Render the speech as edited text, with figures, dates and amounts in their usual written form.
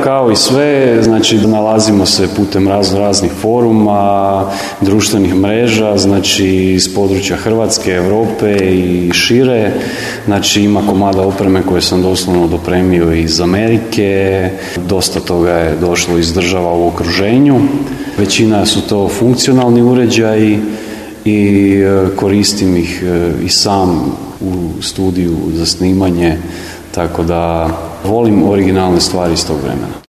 kao i sve, znači nalazimo se putem raznih foruma, društvenih mreža, znači iz područja Hrvatske, Europe i šire. Znači ima komada opreme koje sam doslovno dopremio iz Amerike, dosta toga je došlo iz država u okruženju. Većina su to funkcionalni uređaji i koristim ih i sam u studiju za snimanje, tako da volim originalne stvari iz tog vremena.